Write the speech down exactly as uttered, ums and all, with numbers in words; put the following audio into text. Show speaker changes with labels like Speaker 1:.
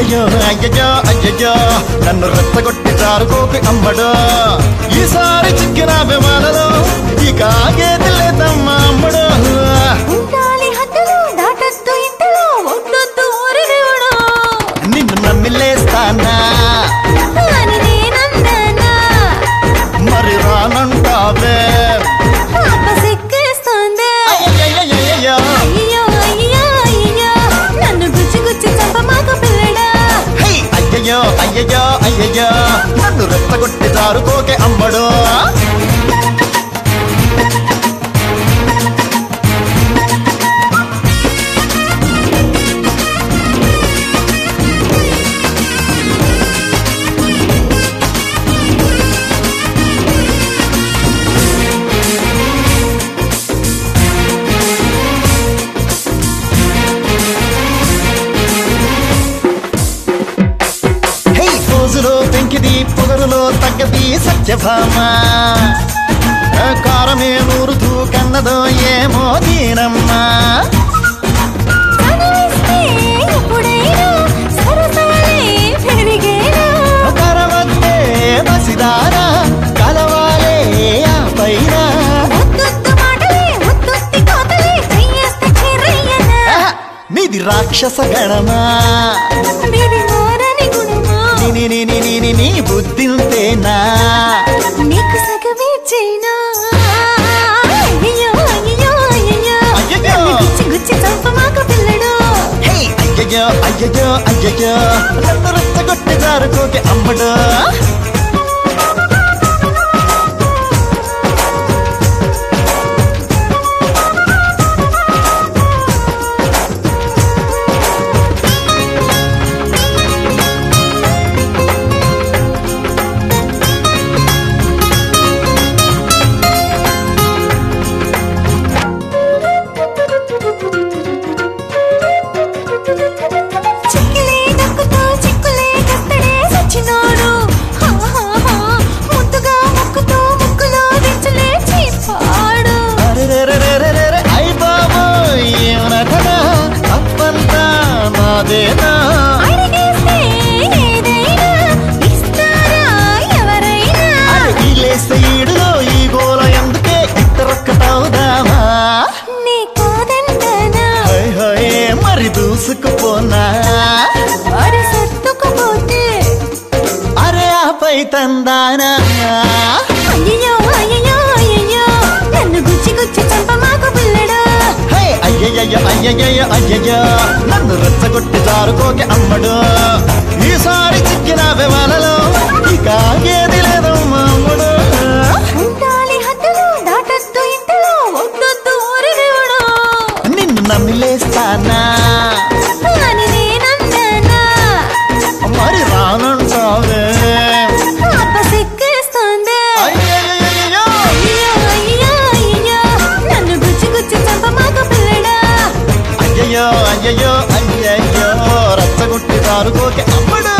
Speaker 1: అయ్యయ్యో అయ్యయ్యో అయ్యయ్యో నన్ను రెచ్చగొట్టి జారుకోకి అమ్మడు ఈసారి చిక్కిన అభిమానలో ఇక ఆగేది లేదమ్మా అమ్మడు నిన్ను నమ్మిలేస్తానా మరి రానంటావే అయ్యయ్యో అయ్యయ్యో అయ్యయ్యో నన్ను రెచ్చగొట్టి జారుకోకే అమ్మడు పెంకిది పొగరులో తగ్గది సత్యభామ కారమే నూరుతూ కన్నదో ఏమో దీనమ్మా కరవద్దే బసిదారా కలవాలే ఆ పైన నీది రాక్షస గణమా నీ బుద్ధింతేనా
Speaker 2: నీకు సగమే చైనా అయ్యో అయ్యో అయ్యో గుచ్చి గుచ్చి చంపమాక పిల్లడు
Speaker 1: అయ్యయ్యో అయ్యయ్యో అయ్యయ్యో నన్ను రెచ్చగొట్టి జారుకోకే అమ్మడు దూసుకుపోనా
Speaker 2: అరే సత్తుకుపోతే
Speaker 1: అరే ఆపై తందానా
Speaker 2: అయ్యయ్యో అయ్యయ్యో అయ్యయ్యో నన్ను గుచ్చి గుచ్చి చంపమాకు పిల్లడా
Speaker 1: అయ్యయ్యో అయ్యయ్యో అయ్యయ్యో నన్ను రెచ్చగొట్టి జారుకోకే అమ్మడు ఈసారి చిక్కిన విమానలో ఇక ఆగేది లేదమ్మా అమ్మడు నిన్ను నమ్మిలేస్తానా మరి రానంటావే అయ్యయ్యో అయ్యయ్యో అయ్యయ్యో రచ్చగొట్టి జారుకోకే అమ్మడు